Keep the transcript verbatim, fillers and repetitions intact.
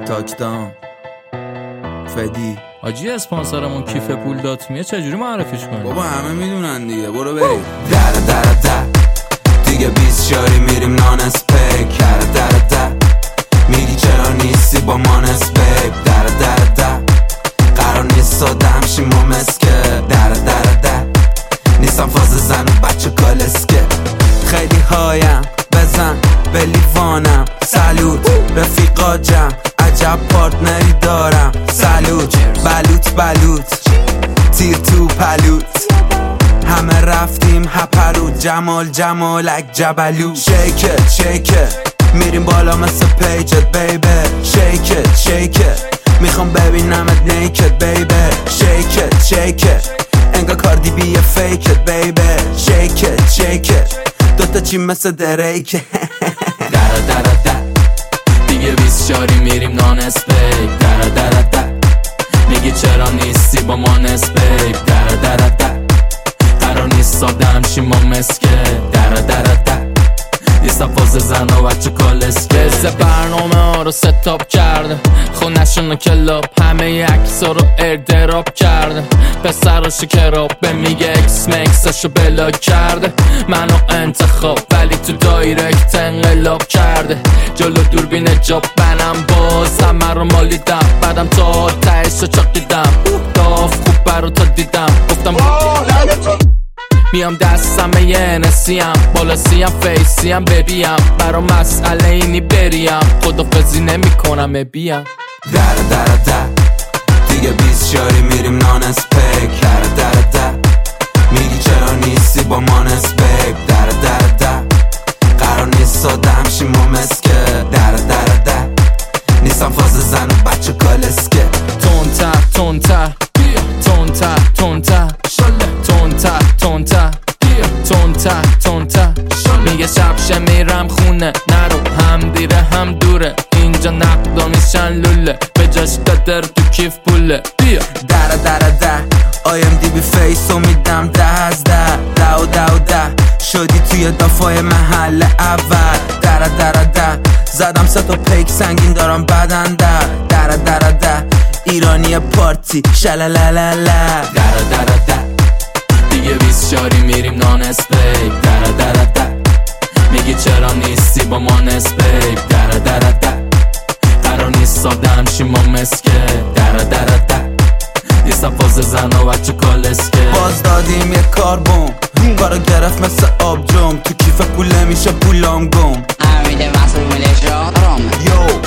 تاکدام فدی آجی اسپانسرمون کیف پول داتمیه چجوری معرفیش کنیم؟ بابا همه میدونن دیگه، برو بریم. در در در دیگه بیست شاری میریم نان اسپیک. در در در میگی چرا نیستی با من اسپیک. در در در قرار نیست سادم شیم و مسکه. در در در نیستم فاز زن و بچه کالسکه. خیلی هایم بزن به لیوانم. سلوت رفیقا جمع عجب پارتنری دارم. سلوت بلوت بلوت تیر تو پلوت. همه رفتیم هپرود جمال جمالک جبلو. شیکت شیکت میریم بالا مثل پیجت بیبی. شیکت شیکت میخوام ببینمت نیکت بیبی. شیکت شیکت انگا کاردی بیه فیکت بیبی. شیکت شیکت دوتا چی مثل دریکه. در در در دیگه بیست شاری میریم نان اسپیک. در در در میگی چرا نیستی با ما نسپیک. در در در قرار نیست سادم شیم و مسکه. در در در نیستم فاز زن و بچه کالسکه. سه برنامه ها رو ستاپ کرده، خونشون رو کلاب، همه ی اکسا رو ایردراپ کرده. پسر رو شکراب به میگه اکس مکسش رو بلاک کرده. منو انتخاب ولی تو دایرکت انقلاب کرده. جلو دوربین جاب بنم باز همه رو مالیدم. بعدم تا تهش رو چاقیدم. داف خوب برو تا دیدم گفتم میام دستم یه نسیم بالا سیم فیسیم ببیم. برا مسئله اینی بریم خدافزی نمی کنم بیم. در در در دیگه بیست شاری میریم نان اسپیک. در در در میگی چرا نیستی با من اسپیک. در در در قرار نیست سادم شیم و مسکه. در در در نیستم فاز زن و بچه کالسکه. تونتر تونتر تونتر تونتر تونتر تونتر تونتر تونتر میگه شبشه میرم خونه نرو هم دیره هم دوره. اینجا نقدا میشن لوله به جاش دادر تو کیف پوله. بیا در در در آیم دی بی فیسو میدم ده از ده. ده و ده و ده شدی توی دافای محل اول. در در در زدم سه تا پیک سنگین دارم بدن. در در در در ایرانی پارتی شلالالala. در در در دیگه بیست شاری میریم نان اسپیک. در در در میگی چرا نیستی با ما نسپیک. در در در قرار نیست سادم شیم و مسکه. در در در نیستم فاز زن و بچه کالسکه. باز دادیم یه کاربون کارو گرفت مثل آب جم. تو کیف پوله میشه پولام گم. امیده وصل ملش را روم یو